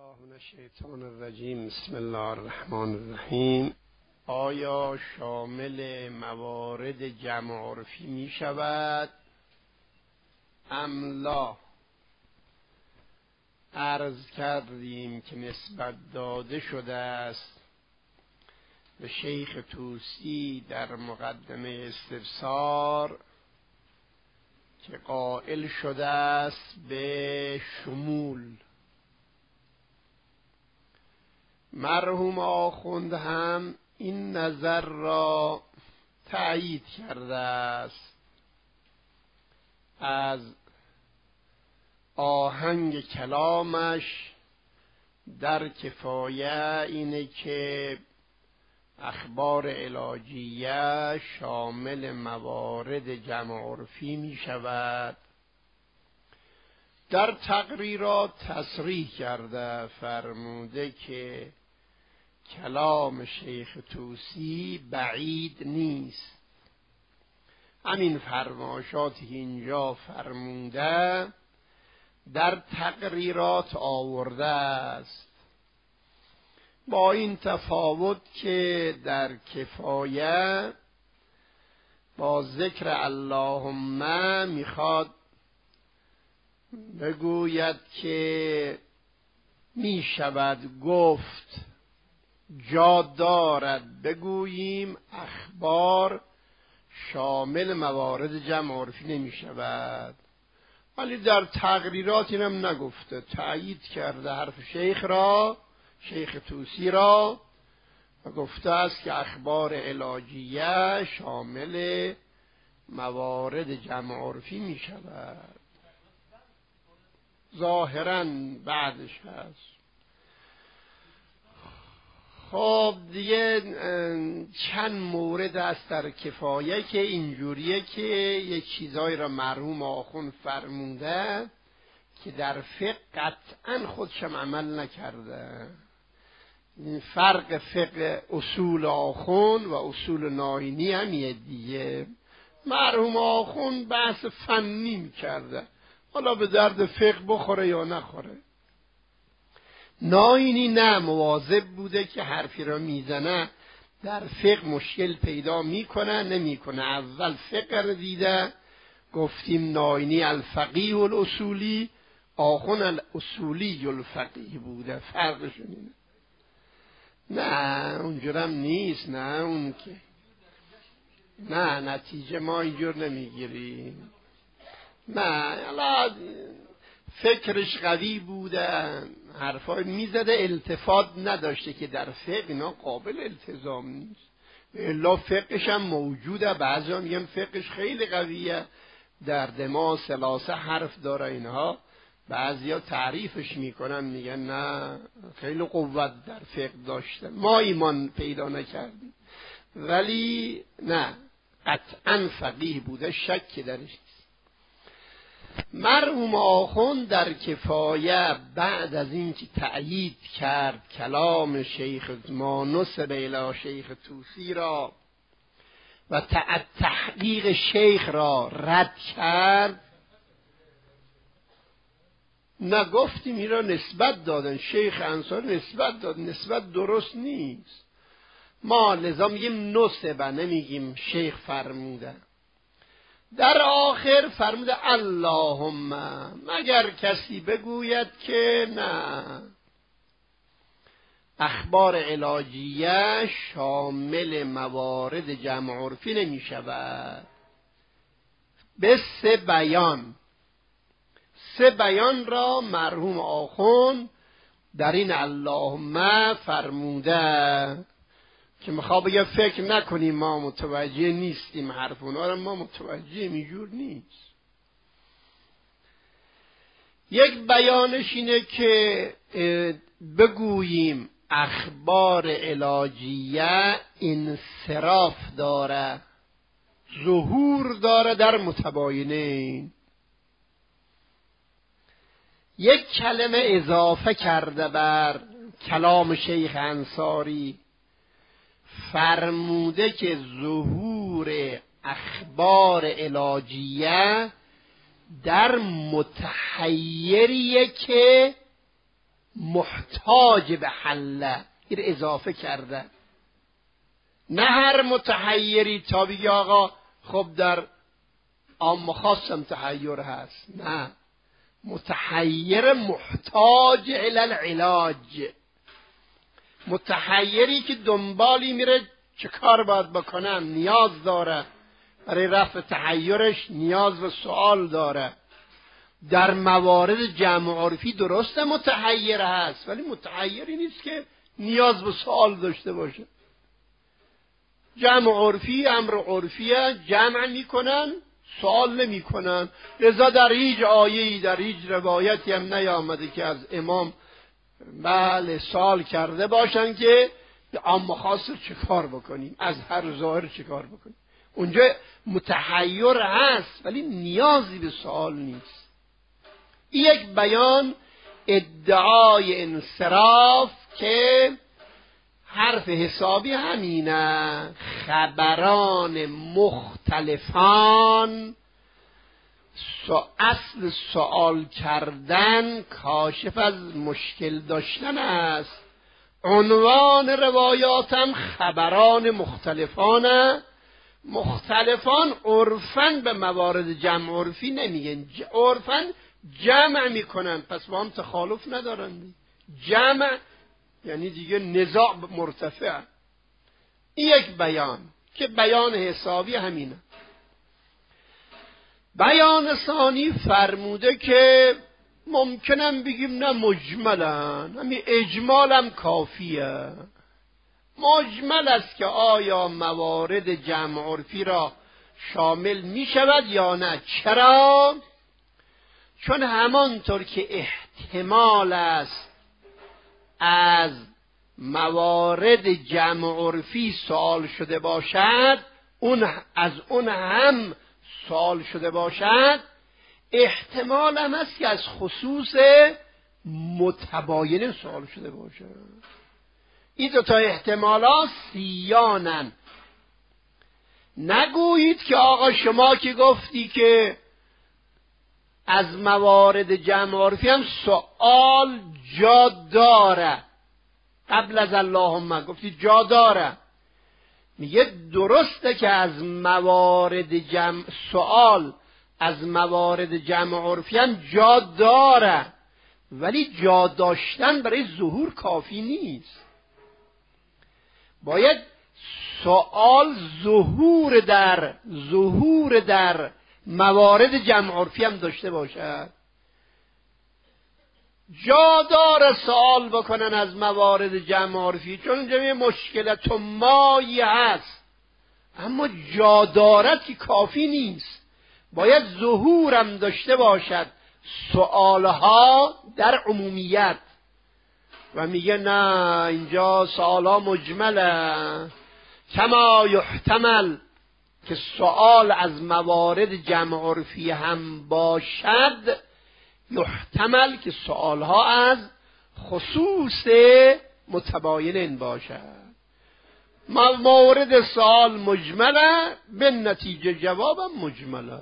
الله من الشیطان الرجیم. بسم الله الرحمن الرحیم. آیا شامل موارد جمع عرفی می شود ام لا؟ عرض کردیم که نسبت داده شده است به شیخ طوسی در مقدمه استفسار که قائل شده است به شمول. مرحوم آخوند هم این نظر را تأیید کرده است. از آهنگ کلامش در کفایه اینه که اخبار علاجیه شامل موارد جمع عرفی می شود. در تقریرات تصریح کرده فرموده که کلام شیخ طوسی بعید نیست. همین فرمایشاتی که اینجا فرموده در تقریرات آورده است، با این تفاوت که در کفایه با ذکر اللهم میخواد بگوید که می شود گفت، جا دارد بگوییم اخبار شامل موارد جمع عرفی نمی شود. ولی در تقریرات اینم نگفته، تأیید کرده حرف شیخ را، شیخ طوسی را، و گفته است که اخبار علاجیه شامل موارد جمع عرفی می شود. ظاهراً بعدش هست. خب دیگه چند مورد است در کفایه که اینجوریه که یک چیزایی را مرحوم آخوند فرموده که در فقه قطعاً خودشم عمل نکرده. فرق فقه اصول آخوند و اصول ناینی همیه دیگه. مرحوم آخوند بحث فنی میکرده، حالا به درد فقه بخوره یا نخوره. ناینی نه، مواظب بوده که حرفی را میزنه در فقه مشکل پیدا میکنه نمیکنه. اول فقه را دیده، گفتیم ناینی الفقیه الاصولی، آخوند الاصولی الفقیه بوده. فرقشون اینه. نه اونجورم نیست، نه اون که نه، نتیجه ما اینجور نمیگیریم. نه فکرش قوی بوده، حرفای میزده، التفات نداشته که در فقه اینا قابل التزام نیست. الا فقهش هم موجوده. بعضی هم میگن فقهش خیلی قویه، در دماغ ثلاثه حرف داره اینها. بعضی ها تعریفش میکنن میگن نه خیلی قوت در فقه داشته، ما ایمان پیدا نکردیم. ولی نه، قطعا فقیه بوده، شک درش نیست. مرحوم آخوند در کفایه بعد از این که تأیید کرد کلام شیخ ما نسب الی شیخ طوسی را و تحقیق شیخ را رد کرد، نگفتیم این را نسبت دادن، شیخ انصاری نسبت داد، نسبت درست نیست. ما لذا میگیم نسبه، نمیگیم شیخ فرموده. در آخر فرموده اللهم، مگر کسی بگوید که نه اخبار علاجیه شامل موارد جمع عرفی نمی شود. به سه بیان را مرحوم آخوند در این اللهم فرموده که میخواد بگه فکر نکنیم ما متوجه نیستیم، حرف اونا را ما متوجه اینجور نیست. یک بیانش اینه که بگوییم اخبار علاجیه انصراف داره، ظهور داره در متباینین. یک کلمه اضافه کرده بر کلام شیخ انصاری، فرموده که ظهور اخبار علاجیه در متحیریه که محتاج به حله، این اضافه کرده. نه هر متحیری تا بگی آقا خب در عام و خاصم تحیر هست، نه، متحیر محتاج الی العلاج، متحیری که دنبالی میره چه کار باید بکنم، نیاز داره برای رفع تحیرش، نیاز به سوال داره. در موارد جمع عرفی درسته متحیر هست، ولی متحیری نیست که نیاز به سوال داشته باشه. جمع عرفی امر عرفیه، جمع میکنن سوال نمیکنن. لذا در هیچ آیه‌ای در هیچ روایتی هم نیامده که از امام بله سوال کرده باشن که عام خاص چه کار بکنیم، از هر ظاهر چه کار بکنیم. اونجا متحیر هست ولی نیازی به سوال نیست. این یک بیان ادعای انصراف که حرف حسابی همینه، خبران مختلفان اصل سوال کردن کاشف از مشکل داشتن است. عنوان روایاتم خبران مختلفانه. مختلفان عرفاً به موارد جمع عرفی نمیگن، عرفاً جمع میکنن، پس با هم تخالف ندارن. جمع یعنی دیگه نزاع مرتفع. این یک بیان که بیان حسابی همینه. بیان ثانی فرموده که ممکنم بگیم نه مجملن، همین اجمالم کافیه. مجمل است که آیا موارد جمع عرفی را شامل می شود یا نه. چرا؟ چون همانطور که احتمال است از موارد جمع عرفی سوال شده باشد، از اون هم سوال شده باشد، احتمال هم است که از خصوص متباین سوال شده باشد. این دو تا احتمالات سیانن. نگویید که آقا شما که گفتی که از موارد جمع عرفی هم سوال جا داره، قبل از اللهم گفتی جا داره. میگه درسته که از موارد جمع سوال از موارد جمع عرفی هم جا داره، ولی جا داشتن برای ظهور کافی نیست. باید سوال ظهور در موارد جمع عرفی هم داشته باشد. جا داره سوال بکنن از موارد جمع عرفی، چون جمعی مشکلت و مایی هست، اما جا دارد که کافی نیست، باید ظهورم داشته باشد سوالها در عمومیت. و میگه نه، اینجا سوالها مجمله، کما یحتمل که سوال از موارد جمع عرفی هم باشد، یحتمل که سوالها از خصوص متباین باشد. موارد سوال مجمله، به نتیجه جوابم مجمله.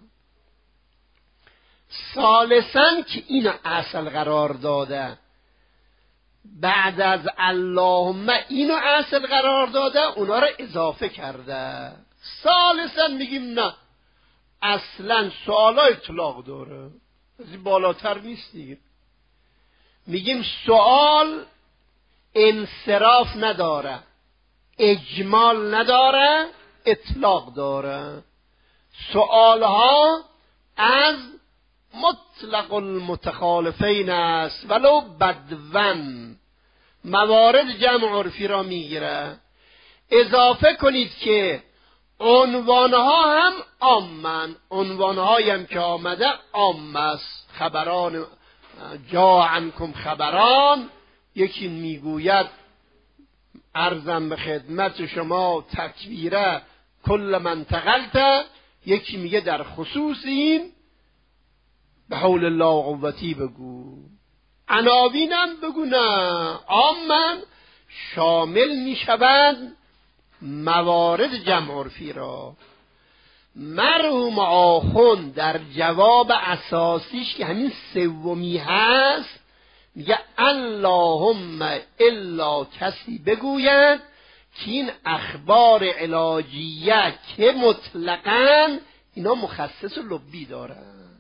ثالثاً که اینو اصل قرار داده، بعد از اللهم اینو اصل قرار داده، اونا رو اضافه کرده. ثالثاً میگیم نه، اصلا سوالا اطلاق داره، از این بالاتر نیست دیگه. میگیم سوال انصراف نداره، اجمال نداره، اطلاق داره. سوالها از مطلق المتخالفین است ولو بدون، موارد جمع عرفی را میگیره. اضافه کنید که عنوانها هم عامن، عنوانهایی هم که آمده عام است. خبران جا عنکم خبران، یکی میگوید عرضم به خدمت شما تکبیره کل من تقلت، یکی میگه در خصوص این به حول الله و قوتی بگو، عناوینم بگو. نه، عامن شامل میشوند موارد جمع عرفی را. مرحوم آخوند در جواب اساسیش که همین سومی هست میگه اللهم الا کسی بگوید که این اخبار علاجیه که مطلقاً اینا مخصص لبی دارن.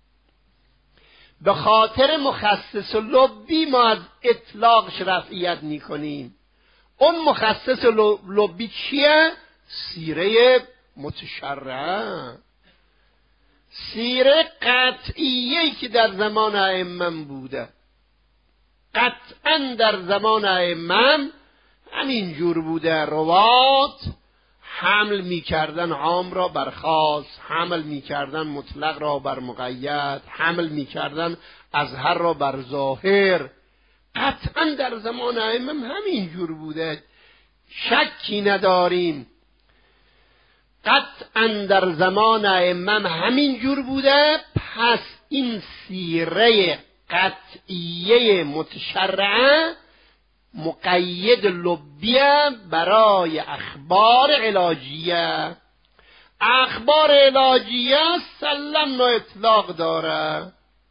به خاطر مخصص لبی ما از اطلاقش رفعیت میکنیم. اون مخصص لبی چیه؟ سیره متشرعه، سیره قطعیه‌ای که در زمان ائمه بوده. قطعاً در زمان ائمه همینجور بوده. روات حمل میکردن عام را بر خاص، حمل میکردن مطلق را بر مقید، حمل میکردن اظهر را بر ظاهر. قطعاً در زمان ائمه همینجور بوده، شکی نداریم. قطعاً در زمان ائمه همینجور بوده. پس این سیره قطعیه متشرعه مقید لبیه برای اخبار علاجیه. اخبار علاجیه سلمنا اطلاق داره،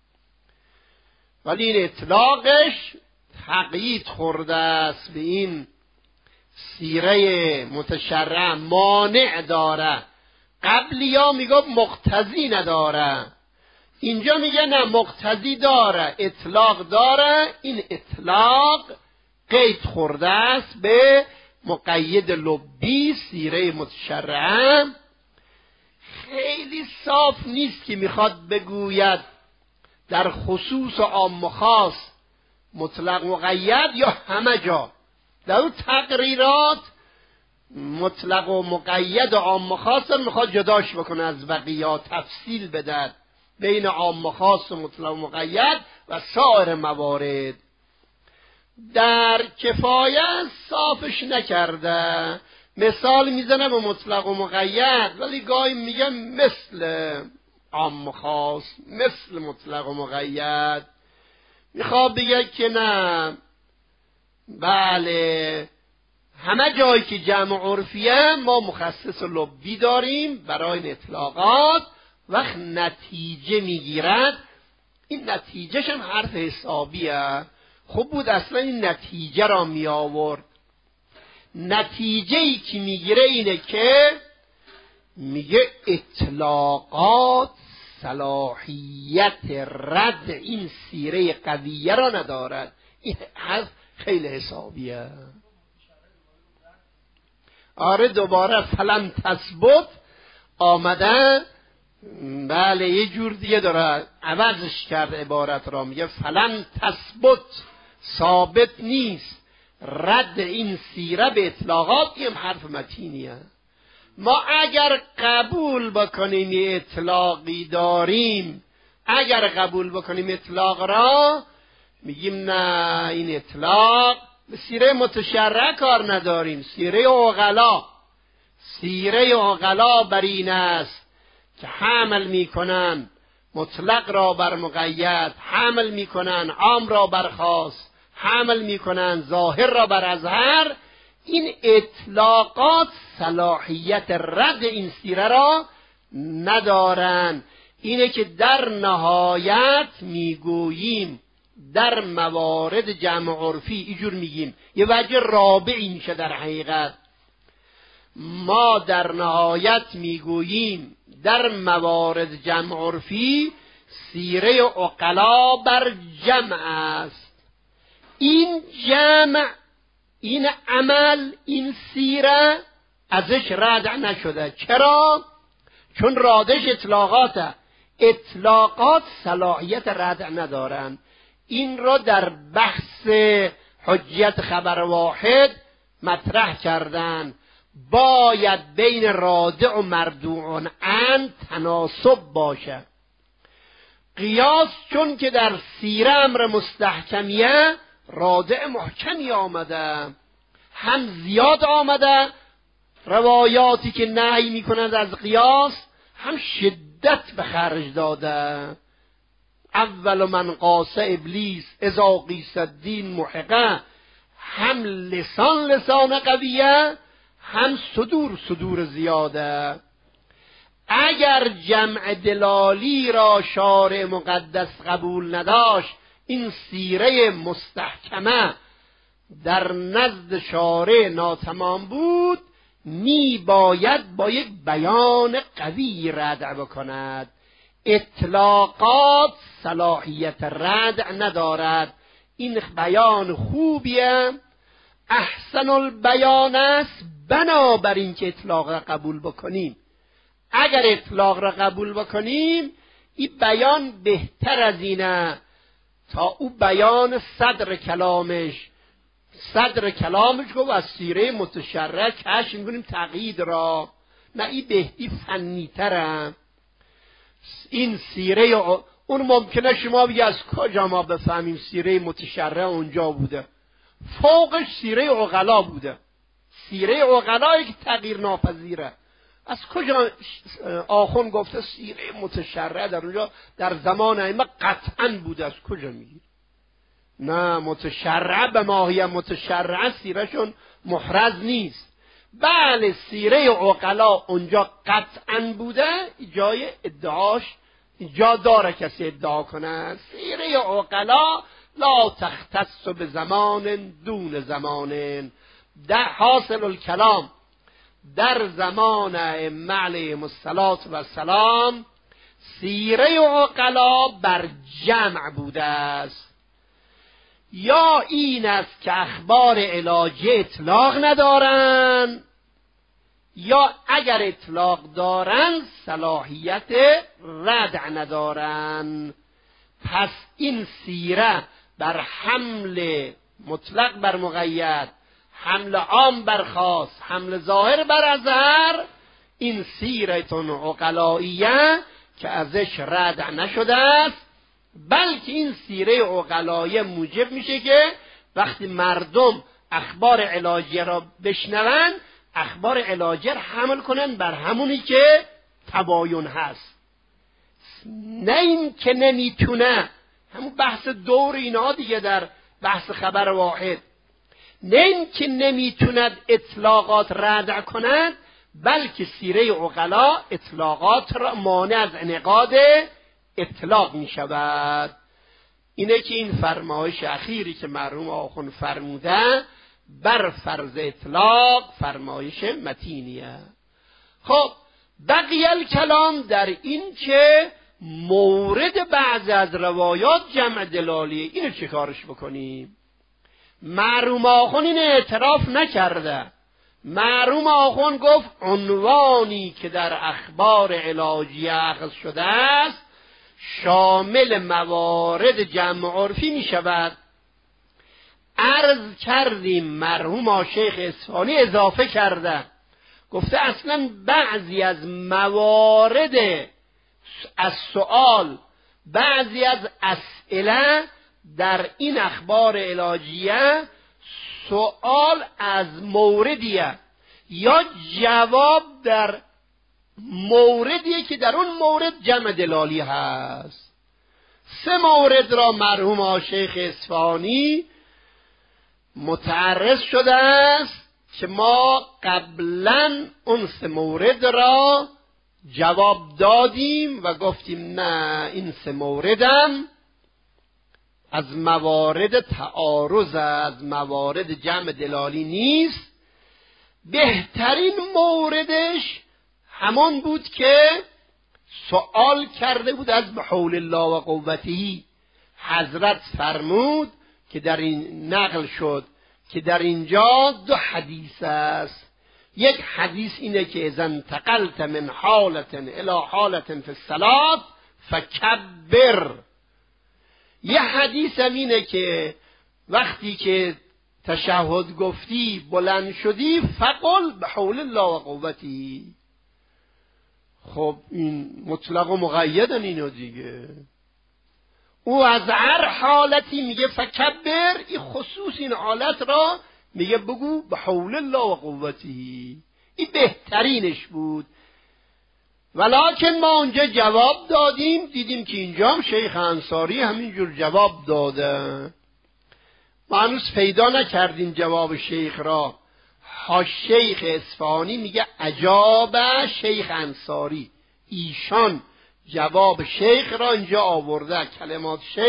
ولی این اطلاقش تقیید خورده است به این سیره متشرع، مانع داره. قبلی ها میگفت مقتضی نداره، اینجا میگه نه مقتضی داره، اطلاق داره. این اطلاق قید خورده است به مقید لبی سیره متشرعه. خیلی صاف نیست که میخواد بگوید در خصوص و عام و خاص مطلق مقید یا همه جا. در اون تقریرات مطلق و مقید و عام و خاص میخواد جداش بکنه از بقیه، تفصیل بده بین عام و خاص و مطلق و مقید و سایر موارد. در کفایه صافش نکرده، مثال میزنه به مطلق و مقید، ولی گاهی میگه مثل عام و خاص، مثل مطلق و مقید. میخواد بگه که نه، بله همه جایی که جمع عرفیه ما مخصص لبی داریم برای این اطلاقات. وقت نتیجه میگیرد، این نتیجهش هم حرف حسابیه. خوب بود اصلا این نتیجه را می آورد. نتیجه‌ای که میگیره اینه که میگه اطلاقات صلاحیت رد این سیره قویه را ندارد. این حرف خیلی حسابیه. آره دوباره فلن تثبت آمده، بله یه جور دیگه داره عوضش کرد عبارت را، میگه فلن تثبت، ثابت نیست رد این سیره به اطلاقات. این حرف متینیه. ما اگر قبول بکنیم یه اطلاقی داریم، اگر قبول بکنیم اطلاق را، میگیم نه این اطلاق به سیره متشرع کار نداریم. سیره عقلا بر این است که حمل میکنن مطلق را بر مقید، حمل میکنن عام را بر خاص، حمل میکنن ظاهر را بر اظهر. این اطلاقات صلاحیت رد این سیره را ندارن. اینه که در نهایت میگوییم در موارد جمع عرفی اینجور میگیم. یه وجه رابعی میشه در حقیقت. ما در نهایت میگوییم در موارد جمع عرفی سیره عقلا بر جمع است. این جمع، این عمل، این سیره ازش رد نشده. چرا؟ چون رادش اطلاقات صلاحیت رد ندارن. این را در بحث حجیت خبر واحد مطرح کردن. باید بین رادع و مردوع عن تناسب باشه. قیاس چون که در سیره امر مستحکمیه، رادع محکمی آمده، هم زیاد آمده روایاتی که نهی میکنند از قیاس، هم شدت به خرج داده. اول من قاس ابلیس اذا قیس الدین محقه، هم لسان قویه، هم صدور زیاده. اگر جمع دلالی را شارع مقدس قبول نداشت، این سیره مستحکمه در نزد شارع ناتمام بود، باید با یک بیان قوی ردع بکند. اطلاقات صلاحیت ردع ندارد. این بیان خوبیه، احسن البیان است، بنابراین که اطلاق را قبول بکنیم. اگر اطلاق را قبول بکنیم این بیان بهتر از اینه تا او بیان صدر کلامش گفت از سیره متشرع کشف می‌کنیم تقیید را. نه این بهتی فنی تره. این سیره اون ممکنه شما بگی از کجا ما بفهمیم سیره متشرع اونجا بوده؟ فوقش سیره عقلا بوده. سیره عقلایی که تغییر ناپذیره. از کجا آخوند گفته سیره متشرع در اونجا در زمان ائمه قطعا بوده؟ از کجا میگی؟ نه، متشرع به ماهی متشرع سیرهشون محرز نیست. بله سیره عقلا اونجا قطعا بوده، جای ادعاش جا داره کسی ادعا کنه. سیره عقلا لا تختص به زمان دون زمان. در حاصل الکلام در زمان ائمه علیهم السلام سیره عقلا بر جمع بوده است. یا این است که اخبار علاجی اطلاق ندارن، یا اگر اطلاق دارن صلاحیت ردع ندارن. پس این سیره بر حمل مطلق بر مقید، حمل عام بر خاص، حمل ظاهر بر اظهر، این سیرتون عقلائیه که ازش ردع نشده است، بلکه این سیره عقلائیه موجب میشه که وقتی مردم اخبار علاجیه را بشنون اخبار علاجیه را حمل کنن بر همونی که تباین هست. نه این که نمیتونه، همون بحث دور اینا دیگه در بحث خبر واحد، نه این که نمیتوند اطلاقات ردع کند، بلکه سیره عقلا اطلاقات را مانع از انعقاد اطلاق می شود. اینه که این فرمایش اخیری که مرحوم آخوند فرموده بر فرض اطلاق فرمایش متینیه. خب بقیه الکلام در این که مورد بعض از روایات جمع دلالیه، اینو چه کارش بکنیم؟ مرحوم آخوند این اعتراف نکرده. مرحوم آخوند گفت عنوانی که در اخبار علاجیه اخذ شده است شامل موارد جمع عرفی می شود. عرض کردیم مرحوم شیخ اصفهانی اضافه کرده، گفته اصلا بعضی از موارد از سؤال، بعضی از اسئله در این اخبار علاجیه سؤال از موردیه یا جواب در موردیه که در اون مورد جمع دلالی هست. 3 مورد را مرحوم شیخ اصفهانی متعرض شده است که ما قبلا اون 3 مورد را جواب دادیم و گفتیم نه، این 3 موردم از موارد تعارض، از موارد جمع دلالی نیست. بهترین موردش همان بود که سوال کرده بود از بحول الله و قوته. حضرت فرمود که در این نقل شد که در اینجا 2 حدیث است. یک حدیث اینه که اذا انتقلت من حالت الى حالت فی الصلاة فکبر. یه حدیث هم اینه که وقتی که تشهد گفتی بلند شدی فقل بحول الله و قوتی. خب این مطلق و مقیدن اینا دیگه. او از هر حالتی میگه فکبر، این خصوص این حالت را میگه بگو بحول الله و قوتی. این بهترینش بود. ولکن ما اونجا جواب دادیم، دیدیم که اینجا هم شیخ انصاری همینجور جواب داده. ما هنوز پیدا نکردیم جواب شیخ را. شیخ اصفهانی میگه عجاب شیخ انصاری، ایشان جواب شیخ را اینجا آورده، کلمات شیخ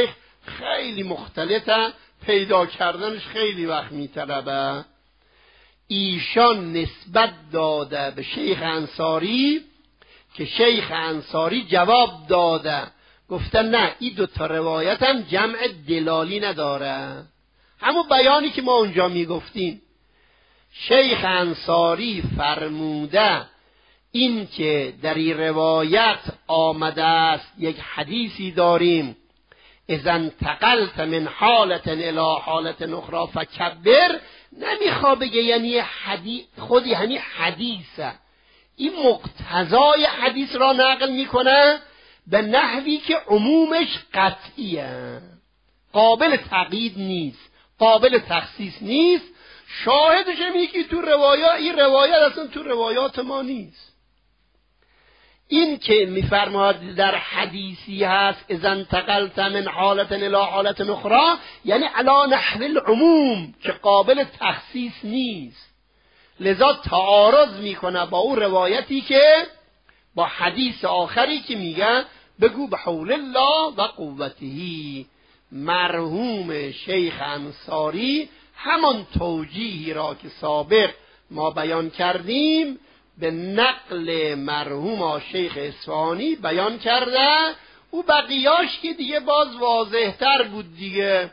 خیلی مختلطه، پیدا کردنش خیلی وقت میطلبه. ایشان نسبت داده به شیخ انصاری که شیخ انصاری جواب داده، گفتن نه این دوتا روایت هم جمع دلالی نداره. همون بیانی که ما اونجا میگفتیم، شیخ انصاری فرموده این که در این روایت آمده است یک حدیثی داریم اذا انتقلت من حالت الى حالت اخرى فکبر، نمیخواد بگه یعنی خودی یعنی حدیثه، این مقتضای حدیث را نقل میکنه به نحوی که عمومش قطعیه، قابل تقیید نیست، قابل تخصیص نیست. شاهدش اینه که تو روایات، این روایت اصلا تو روایات ما نیست. این که میفرماد در حدیثی هست اذا انتقلت من حالت الى حالت اخرى، یعنی علی نحو العموم که قابل تخصیص نیست، لذا تعارض میکنه با اون روایتی که با حدیث آخری که میگه بگو به حول الله و قوته. مرحوم شیخ انصاری همان توجیهی را که سابق ما بیان کردیم به نقل مرحوم شیخ اصفهانی بیان کرده. او بقیاش که دیگه باز واضح‌تر بود دیگه.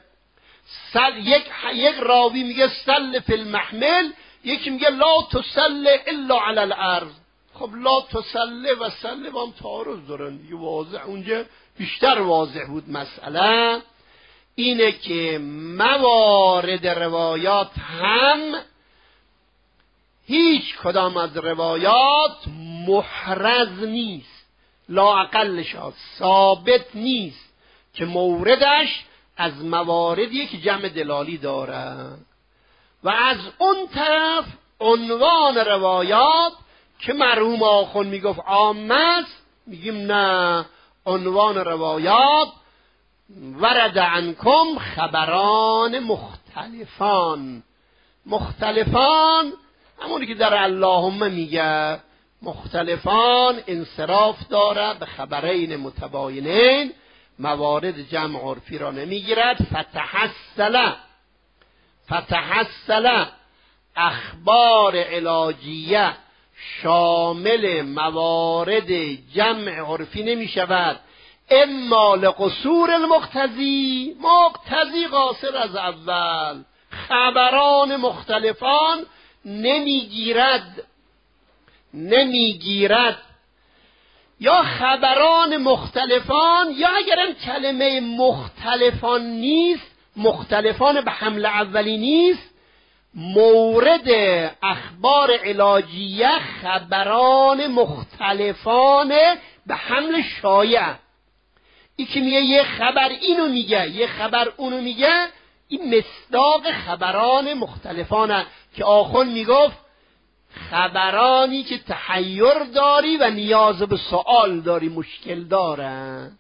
یک راوی میگه سل فی المحمل، یکی میگه لا تسل الا علی الارض. خب لا تسل و سل با هم تعارض دارن دیگه، واضح اونجا بیشتر واضح بود. مسئله اینه که موارد روایات هم هیچ کدام از روایات محرز نیست، لااقلش ثابت نیست که موردش از مواردی که جمع دلالی داره. و از اون طرف عنوان روایات که مرحوم آخوند میگفت عامه است، میگیم نه، عنوان روایات ورد عنکم خبران مختلفان. مختلفان همونی که در اللهم میگه، مختلفان انصراف داره به خبرین متباینین، موارد جمع عرفی را نمیگیرد. فتحصل اخبار علاجیه شامل موارد جمع عرفی نمی شود، اما لقصور المقتضی، مقتضی قاصر از اول، خبران مختلفان نمیگیرد یا خبران مختلفان، یا اگرم کلمه مختلفان نیست، مختلفان به حمل اولی نیست، مورد اخبار علاجیه خبران مختلفان به حمل شایع. این که میگه یه خبر اینو میگه یه خبر اونو میگه، این مصداق خبران مختلفانه که آخوند میگفت خبرانی که تحیر داری و نیاز به سوال داری، مشکل داره.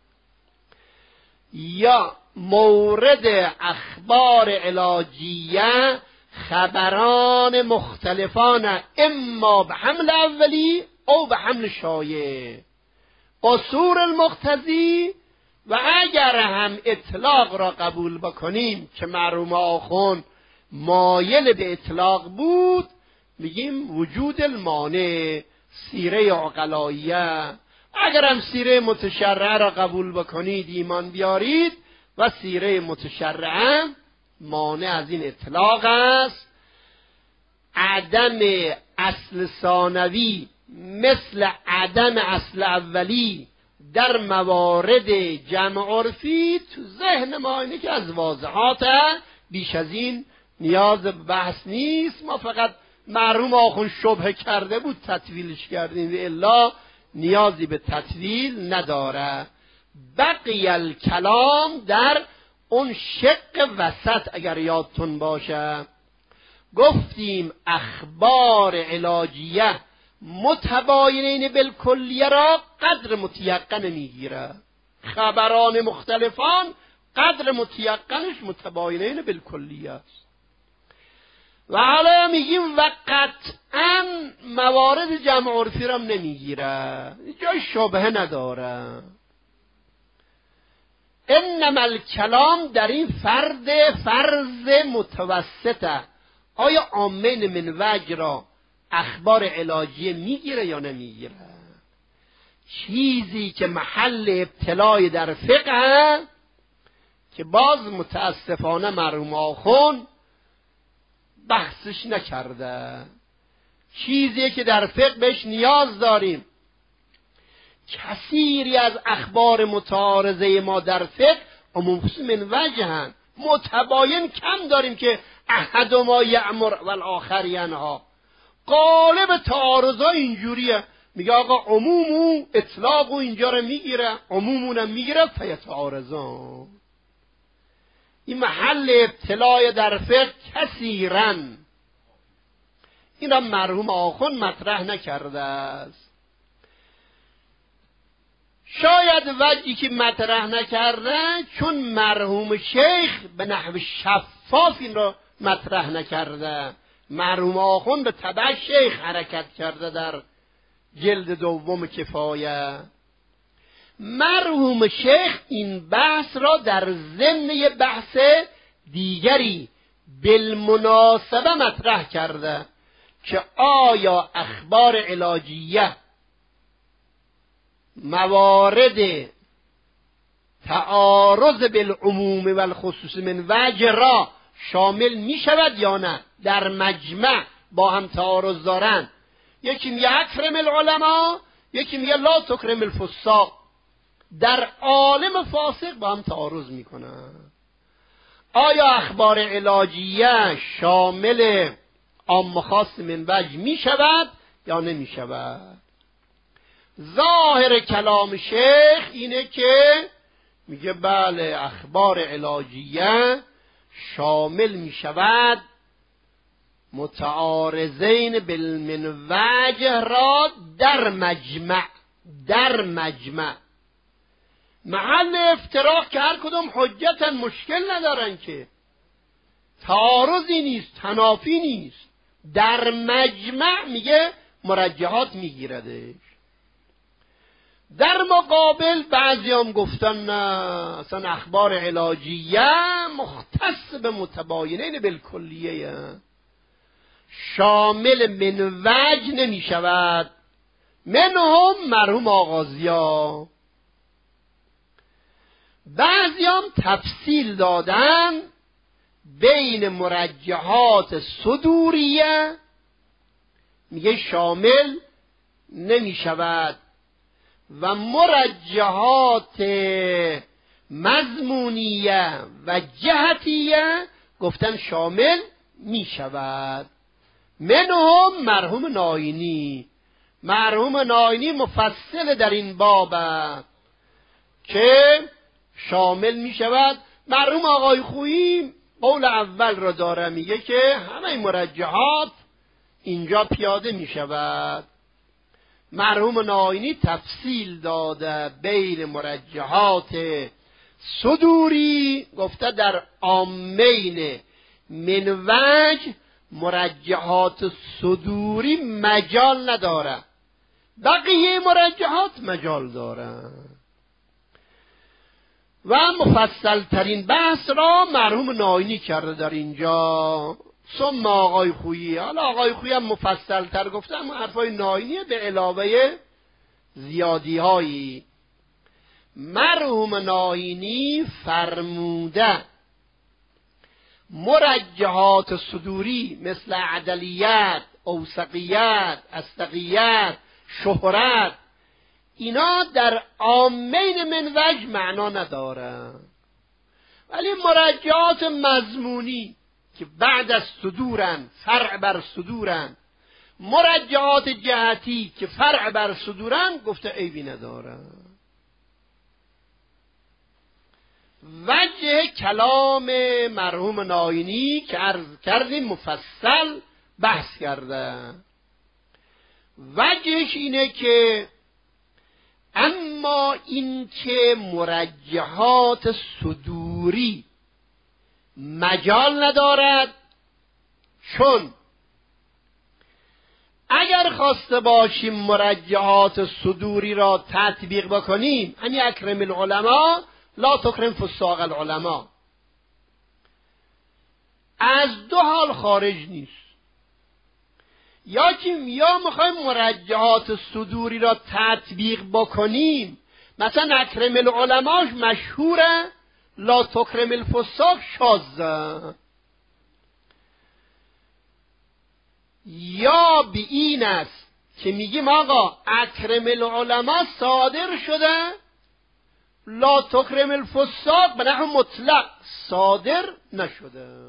یا مورد اخبار علاجیه خبران مختلفان، اما به حمل اولی او به حمل شایع. قصور المقتضی، و اگر هم اطلاق را قبول بکنیم که مرحوم آخوند مایل به اطلاق بود، میگیم وجود المانع، سیره عقلاییه. اگر هم سیره متشرعه را قبول بکنید ایمان بیارید، و سیره متشرعه مانع از این اطلاق است. عدم اصل ثانوی مثل عدم اصل اولی در موارد جمع عرفی تو ذهن ما اینه که از واضحات، بیش از این نیاز به بحث نیست. ما فقط مرحوم آخوند شبهه کرده بود تطویلش کردیم، و الا نیازی به تطویل نداره. بقی الکلام در اون شق وسط اگر یادتون باشه گفتیم اخبار علاجیه متباینین بالکلیه را قدر متیقن میگیره، خبران مختلفان قدر متیقنش متباینین بالکلیه است. و حالا میگیم و قطعا موارد جمع عرفی را نمیگیره، جای شبهه نداره. انما الکلام در این فرض متوسطه. آیا عامین من وجه را اخبار علاجیه میگیره یا نمیگیره؟ چیزی که محل ابتلای در فقه که باز متاسفانه مرحوم آخوند بحثش نکرده، چیزی که در فقه بهش نیاز داریم. کثیری از اخبار متعارضه ما در فقه عموم من وجهن، متباین کم داریم که احد ما یأمر و الاخر ینها. غالب تعارضا اینجوریه، میگه آقا عموم و اطلاق و اینجا رو میگیره، عمومونم میگیره، فیتعارضان. این محل ابتلای در فقه کثیرن. این را مرحوم آخوند مطرح نکرده است. شاید وجهی که مطرح نکرده چون مرحوم شیخ به نحو شفاف این را مطرح نکرده. مرحوم آخوند به تبع شیخ حرکت کرده در جلد دوم کفایه. مرحوم شیخ این بحث را در ضمن بحث دیگری بالمناسبه مطرح کرده که آیا اخبار علاجیه موارد تعارض بالعموم و الخصوص من وجه را شامل می شود یا نه؟ در مجمع با هم تعارض دارن، یکی میگه اکرم العلماء، یکی میگه لا تکرم الفساق، در عالم فاسق با هم تعارض میکنن. آیا اخبار علاجیه شامل عام خاص من وجه می شود یا نمی شود؟ ظاهر کلام شیخ اینه که میگه بله اخبار علاجیه شامل می شود متعارضین بالمن وجه را در مجمع محل افتراق که هر کدوم حجتا مشکل ندارن، که تعارضی نیست، تنافی نیست، در مجمع میگه مرجحات میگیردش. در مقابل بعضی هم گفتن نه اصلا اخبار علاجیه مختص به متباینین بالکلیه، شامل من وجه نمی شود. منهم مرحوم آغازیا. بعضی هم تفصیل دادن بین مرجحات صدوریه میگه شامل نمی شود و مرجحات مضمونیه و جهتیه گفتن شامل می شود. منهم مرحوم ناینی. مرحوم ناینی مفصل در این باب که شامل می شود. مرحوم آقای خویی قول اول را داره، میگه که همه مرجحات اینجا پیاده می شود. مرحوم ناینی تفصیل داده بین مرجحات صدوری، گفته در عامین من وجه مرجحات صدوری مجال نداره، بقیه مرجحات مجال داره. و مفصل ترین بحث را مرحوم ناینی کرده در اینجا، ثم آقای خویی. حالا آقای خویی هم مفصل تر گفته، اما حرفای ناینی به علاوه زیادی هایی. مرحوم ناینی فرموده مرجحات صدوری مثل عدلیت، اوثقیت، اصدقیت، شهرت، اینا در عامین من وجه معنا نداره، ولی مرجحات مضمونی که بعد از صدورن، فرع بر صدورن، مرجحات جهتی که فرع بر صدورن، گفته عیبی نداره. وجه کلام مرحوم ناینی که عرض کردیم مفصل بحث کرده. وجهش اینه که اما این که مرجحات صدوری مجال ندارد، چون اگر خواسته باشیم مرجحات صدوری را تطبیق بکنیم، همین اکرم العلماء لا تکرم فساق العلماء از دو حال خارج نیست. یا میخوایم مرجحات صدوری را تطبیق بکنیم، مثلا اکرم العلماء مشهوره، لا تکرم الفساق شاذه. یا به این است که میگیم آقا اکرم العلماء صادر شده، لا تکرم الفساق به نحو مطلق صادر نشده،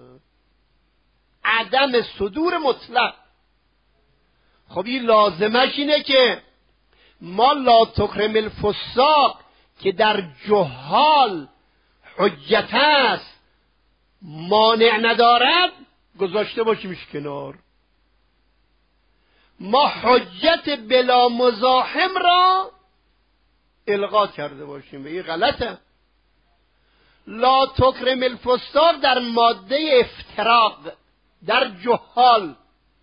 عدم صدور مطلق. خب این لازمش اینه که ما لا تکرم الفساق که در جهال حجت است مانع ندارد گذاشته باشیمش کنار، ما حجت بلا مزاحم را الغا کرده باشیم و این غلطه. لا تکرم الفساق در ماده افتراق در جهال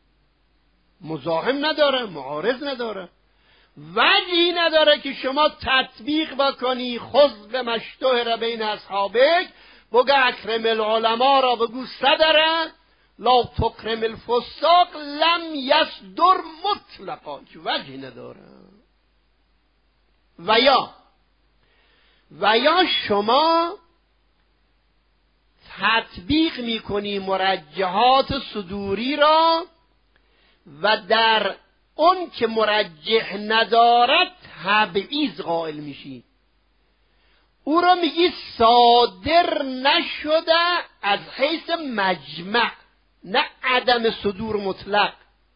مزاحم نداره، معارض نداره، وجهی نداره که شما تطبیق بکنی خذ به مشتهر بین اصحابک، بگو اکرم العلماء را بگو صدره، لا تکرم الفساق لم یصدر مطلقا، که وجهی نداره. و یا شما تطبیق میکنی مرجحات صدوری را و در اون که مرجح ندارد تبعیض قائل میشی، او را میگی صادر نشده از حیث مجمع، نه عدم صدور مطلق.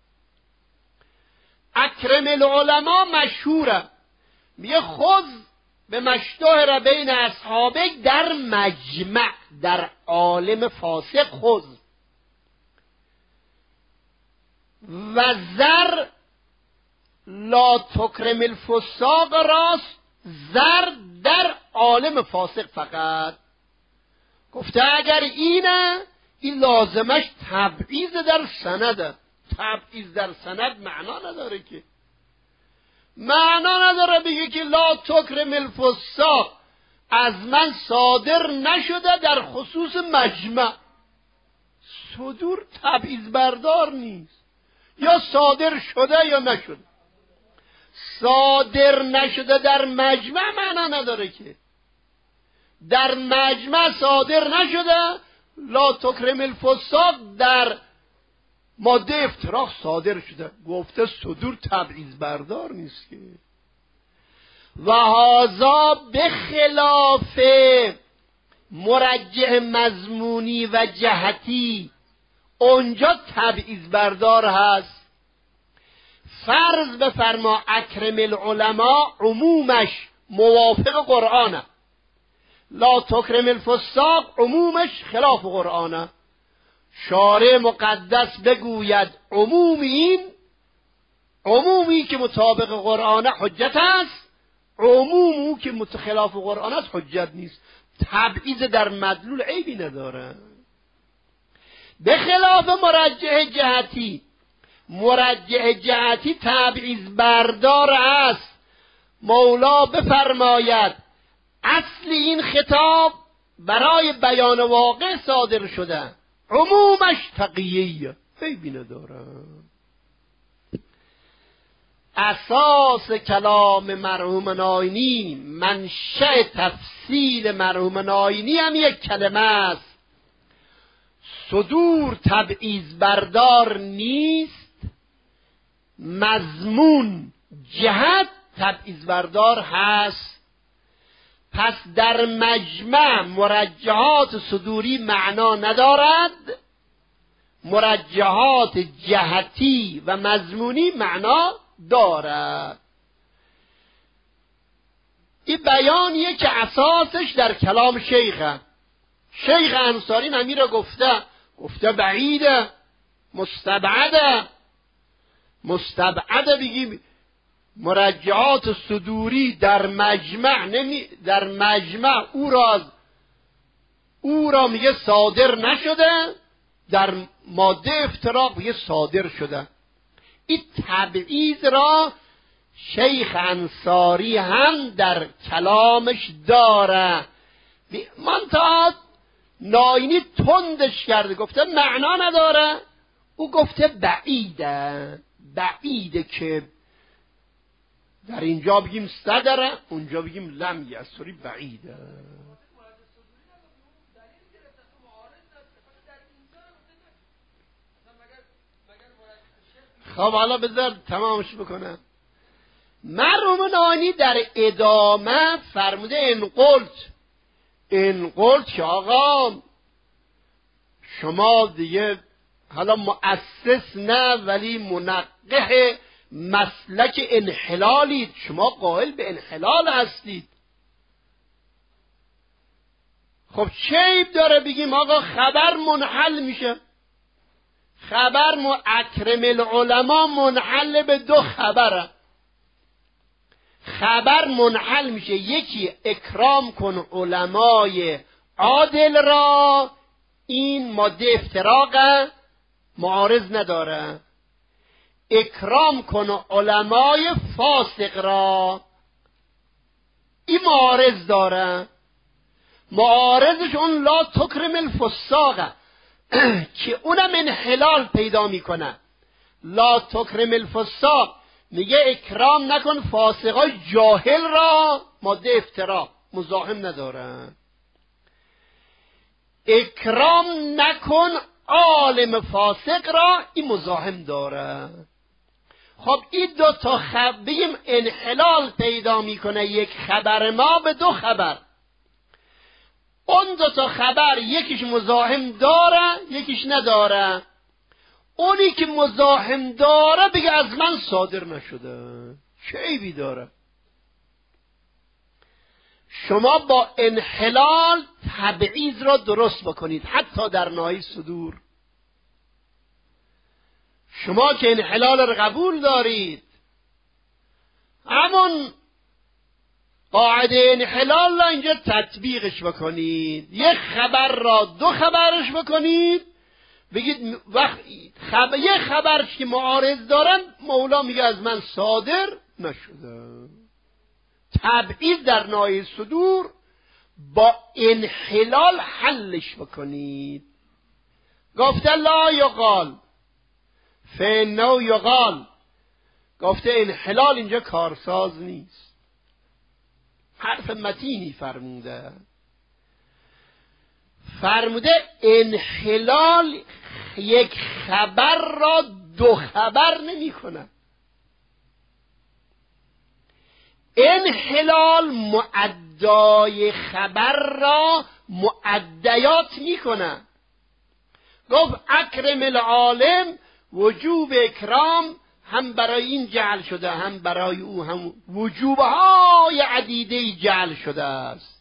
اکرم العلماء مشهوره، میگه خذ به مشتهر بین اصحابک در مجمع، در عالم فاسق خذ. و زر لا تکرم الفساق راست، زر در عالم فاسق فقط. گفته اگر اینه، این لازمش تبعیض در سنده. تبعیض در سند معنا نداره، که معنا نداره بگه که لا تکرم الفساق از من صادر نشده در خصوص مجمع. صدور تبعیض بردار نیست، یا صادر شده یا نشده. صادر نشده در مجمع معنا نداره، که در مجمع صادر نشده. لا تکرم الفساق در ماده افتراق صادر شده، گفته صدور تبعیض بردار نیست که. و هذا به خلاف مرجح مضمونی و جهتی، اونجا تبعیض بردار هست. فرض بفرما اکرم العلماء عمومش موافق قرآنه، لا تکرم الفساق عمومش خلاف قرآنه. شارع مقدس بگوید عمومی که مطابق قرآن حجت است، عمومی که خلاف قرآن است حجت نیست. تبعیض در مدلول عیبی نداره. به خلاف مرجح جهتی تبعیض بردار است. مولا بفرماید اصل این خطاب برای بیان واقع صادر شده، عمومش تقییه، عیبی نداره. اساس کلام مرحوم ناینی، منشأ تفصیل مرحوم ناینی هم یک کلمه است. صدور تبعیض بردار نیست، مضمون جهت تبعیض بردار هست. پس در مجمع مرجحات صدوری معنا ندارد، مرجحات جهتی و مضمونی معنا دارد. این بیانیه که اساسش در کلام شیخ انصاری نمی را گفته بعیده، مستبعده بگیم مرجعات صدوری در مجمع او را میگه صادر نشده، در ماده افتراق میگه صادر شده. این تبعیض را شیخ انصاری هم در کلامش داره. منتها ناینی تندش کرده، گفته معنا نداره. او گفته بعیده که در اینجا بگیم صدره، اونجا بگیم لم یسری، بعیده. خب حالا بذار تمامش بکنم. مرحوم ناینی در ادامه فرموده این قلت که آقا شما دیگه حالا مؤسس نه ولی منقح مسلک انحلالید، شما قائل به انحلال هستید. خب چه عیب داره بگیم آقا خبر منحل میشه؟ خبر اکرم العلماء منحل به دو خبره. خبر منحل میشه، یکی اکرام کن علمای عادل را، این ماده افتراق معارض نداره. اکرام کن علمای فاسق را، این معارض داره. معارضش اون لا تکرم الفساق که اونم انحلال پیدا میکنه. لا تکرم الفساق میگه اکرام نکن فاسقای جاهل را، ماده افتراق مزاحم نداره. اکرام نکن عالم فاسق را، این مزاحم داره. خب این دو تا بگیم انحلال پیدا میکنه یک خبر ما به دو خبر. اون دو تا خبر یکیش مزاحم داره یکیش نداره. اونی که مزاحم داره بگه از من صادر نشده، چه عیبی داره؟ شما با انحلال تبعیض را درست بکنید، حتی در ناحیه صدور. شما که انحلال را قبول دارید، همون قاعده انحلال را اینجا تطبیقش بکنید. یک خبر را دو خبرش بکنید، بگید یه خبر که معارض دارن مولا میگه از من صادر نشده. تبعیض در ناحیه صدور با انحلال حلش بکنید. گفته لا یقال فانه یقال، گفته انحلال اینجا کارساز نیست. حرف متینی فرموده انحلال یک خبر را دو خبر نمی کنه. انحلال معدای خبر را معدیات می کنه. گفت اکرم العالم، وجوب اکرام هم برای این جعل شده، هم برای او، هم وجوبهای عدیده جعل شده است.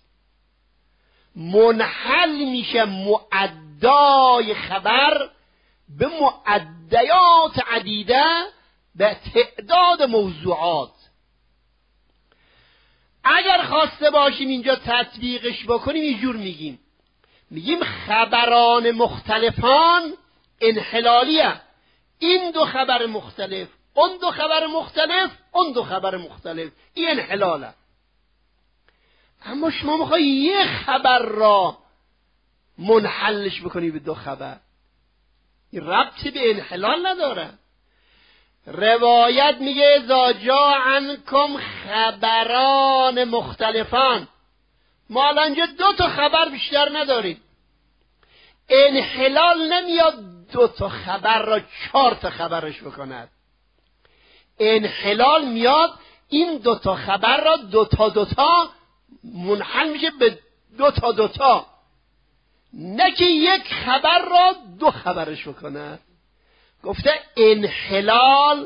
منحل میشه معدای خبر به معدیات عدیده به تعداد موضوعات. اگر خواسته باشیم اینجا تطبیقش بکنیم اینجور میگیم خبران مختلفان انحلالیه. این دو خبر مختلف، اون دو خبر مختلف، اون دو خبر مختلف، این انحلاله. اما شما میخوایی یه خبر را منحلش بکنی به دو خبر، این ربطی به انحلال نداره. روایت میگه اذا جاء عنکم خبران مختلفان، ما الان اینجا دو تا خبر بیشتر نداریم. انحلال نمیاد دو تا خبر را چهار تا خبرش بکند. انحلال میاد این دو تا خبر را دو تا منحل میشه به دو تا، نه که یک خبر را دو خبرش بکنه. گفته انحلال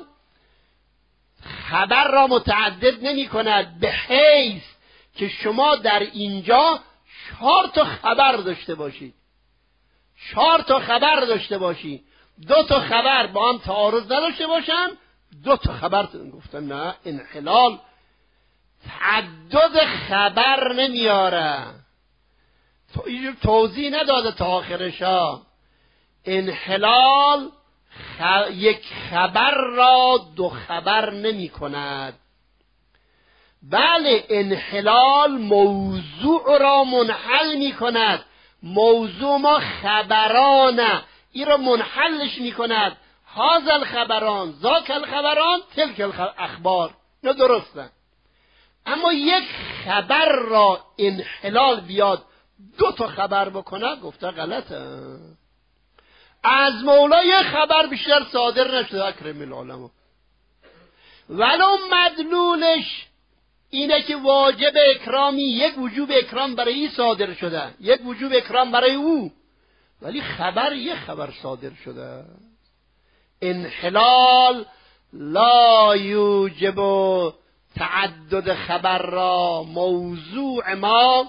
خبر را متعدد نمی کند به حیث که شما در اینجا 4 تا خبر داشته باشید، 4 تا خبر داشته باشید، 2 تا خبر با هم تعارض نداشته باشن، 2 تا خبر. گفتن نه، انحلال تعدد خبر نمیاره. تو اینجور توضیح نداده تا آخرشا. انحلال یک خبر را 2 خبر نمی کند. بله، انحلال موضوع را منحل می کند. موضوع ما خبرانه، این را منحلش می کند. هذا الخبران، ذاک الخبران، تلک الاخبار. نه درسته. اما یک خبر را انحلال بیاد 2 تا خبر بکنه، گفته غلطه. از مولا یک خبر بیشتر صادر نشده اکرم العلماء، ولو مدلولش اینه که واجب اکرامی، یک وجوب اکرام برای این صادر شده، یک وجوب اکرام برای او، ولی خبر یک خبر صادر شده. انحلال لا یوجب تعدد خبر را. موضوع ما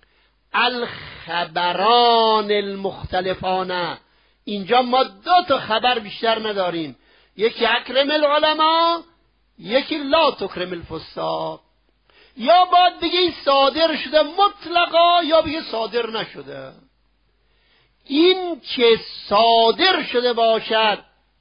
الخبران المختلفانه. اینجا ما 2 تا خبر بیشتر نداریم، یکی اکرم العلماء، یکی لا تکرم الفساق. یا باید بگی صادر شده مطلقا، یا بگی صادر نشده. این که صادر شده باشد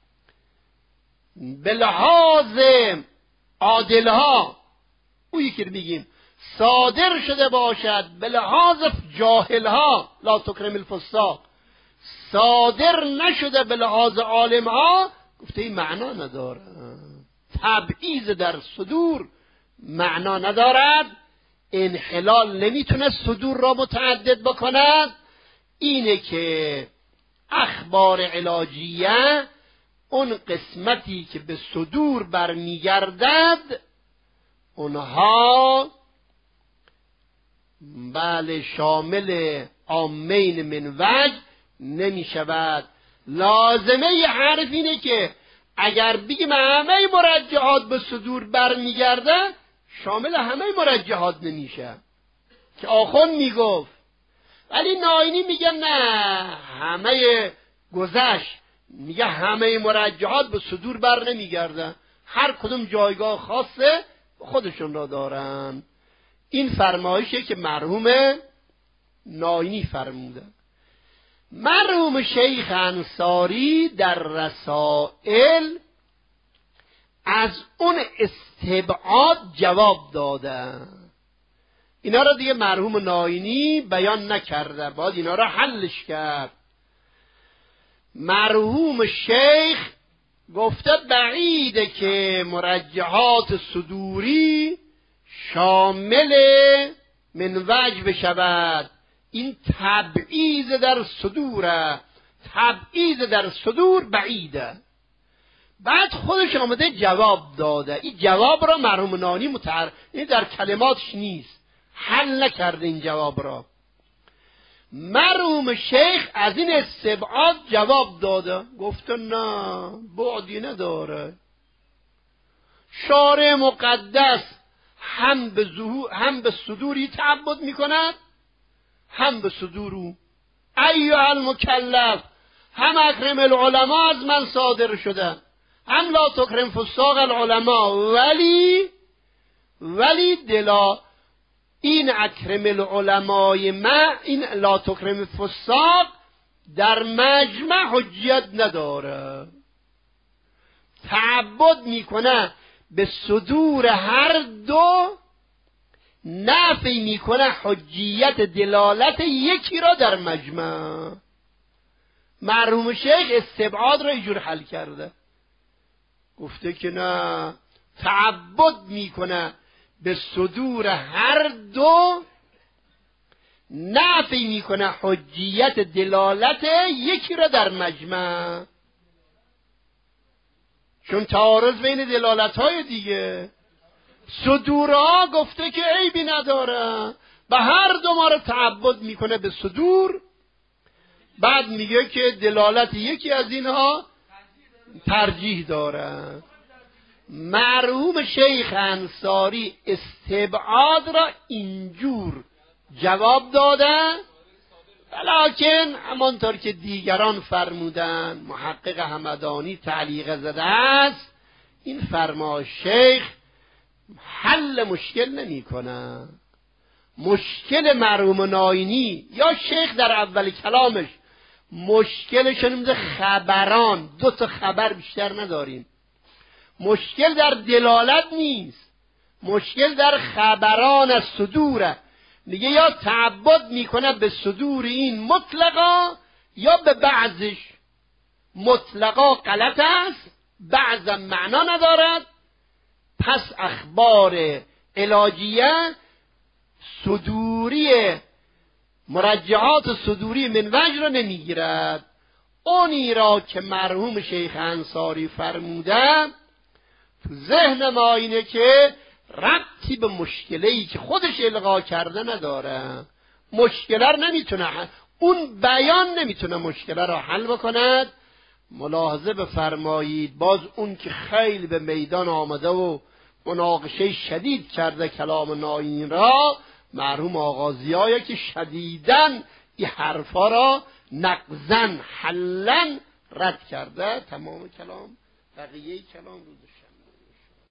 به لحاظ عادلها، او یکی بگیم صادر شده باشد به لحاظ جاهلها، لا تکرم الفساق، صادر نشده به لحاظ عالمها، گفته این معنا نداره. تبعیض در صدور معنا ندارد. انحلال نمیتونه صدور را متعدد بکند. اینه که اخبار علاجیه، اون قسمتی که به صدور برمیگردد، اونها بله شامل عامین من وجه نمی شود. لازمه ی حرف اینه که اگر بگیم همه مرجحات به صدور برمیگرده، شامل همه مرجحات نمیشه که آخون میگفت. ولی ناینی میگه نه، همه گذشت، میگه همه مرجحات به صدور بر نمیگرده، هر کدوم جایگاه خاصه خودشون را دارن. این فرمایشه که مرحوم ناینی فرموده. مرحوم شیخ انصاری در رسائل از اون استبعاد جواب داده. اینا را دیگه مرحوم ناینی بیان نکرده، باید اینا را حلش کرد. مرحوم شیخ گفته بعیده که مرجحات صدوری شامل من وجه بشود. این تبعیض در صدوره، تبعیض در صدور بعیده. بعد خودش آمده جواب داده. این جواب را مرحوم ناینی این در کلماتش نیست، حل نکرده این جواب را. مرحوم شیخ از این استبعاد جواب داده، گفته نه، بعدی نداره. شارع مقدس هم به صدوری تعبد میکند، هم به صدورو. ایها المکلف، هم اکرم العلماء از من صادر شده، هم لا تکرم فساق العلماء. ولی دلا این اکرم العلماء ما، این لا تکرم فساق در مجمع حجیت نداره. تعبد میکنه به صدور هر دو، نفی میکنه حجیت دلالت یکی را در مجمع. مرحوم شیخ استبعاد را اینجور حل کرده، گفته که نه، تعبد میکنه به صدور هر دو، نفی میکنه حجیت دلالت یکی را در مجمع. چون تعارض بین دلالت‌های دیگه، صدورها گفته که عیبی نداره، به هر دو ما را تعبد میکنه به صدور، بعد میگه که دلالت یکی از اینها ترجیح داره. مرحوم شیخ انصاری استبعاد را اینجور جواب داده، ولیکن همانطور که دیگران فرمودن، محقق همدانی تعلیق زده است، این فرما شیخ حل مشکل نمی کنه. مشکل مرحوم ناینی یا شیخ در اول کلامش مشکلشون میده خبران، 2 تا خبر بیشتر نداریم. مشکل در دلالت نیست، مشکل در خبران از صدوره. میگه یا تعبد میکنه به صدور این مطلقا یا به بعضش. مطلقا غلط است، بعضا معنا ندارد، پس اخبار علاجیه صدوری مرجعات صدوری من وجه را نمیگیرد. اونی را که مرحوم شیخ انصاری فرموده تو ذهن ما اینه که ربطی به مشکلی که خودش القا کرده نداره. مشکل نمیتونه، اون بیان نمیتونه مشکل را حل بکند. ملاحظه بفرمایید باز اون که خیلی به میدان آمده و مناقشه شدید کرده کلام ناین را، مرحوم آقا ضیایی که شدیداً این حرفا را نقضاً حلاً رد کرده. تمام کلام بقیه کلام رو